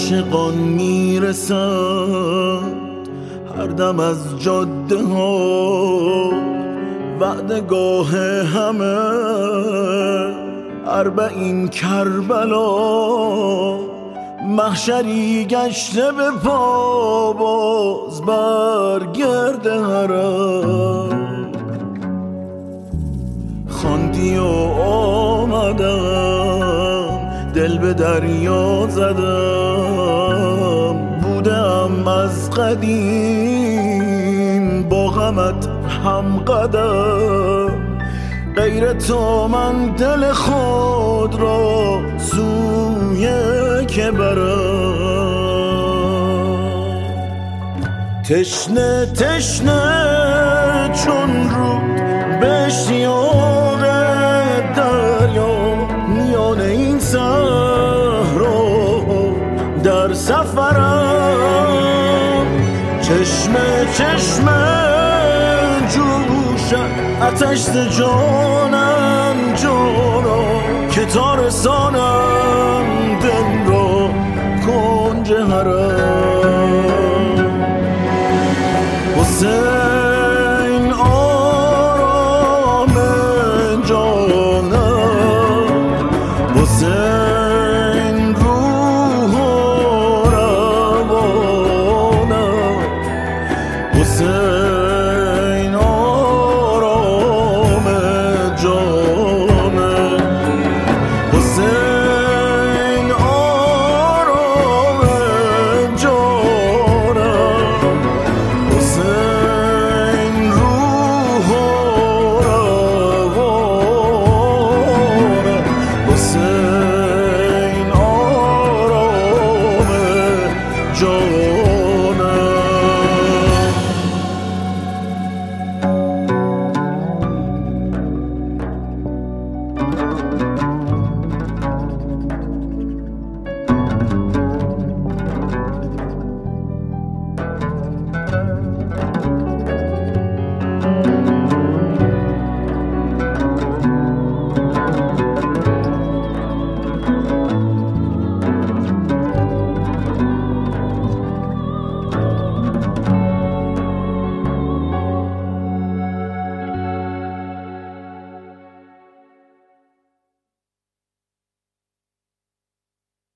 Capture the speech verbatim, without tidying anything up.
عاشقان میرسند هر دم از جاده ها وعدگاه همه اربعین کربلا محشری گشته به پا باز برگرد حرم خواندی و آمدم دل به دریا زدم بودم از قدیم با غمت هم قدم غیر تو من دل خود را سوی که برم تشنه تشنه چون رود به اشتیاق دریا میان این صحرا در سفرم چشمه چشمه جوشم آتش ز جانم جانا که تا رسانم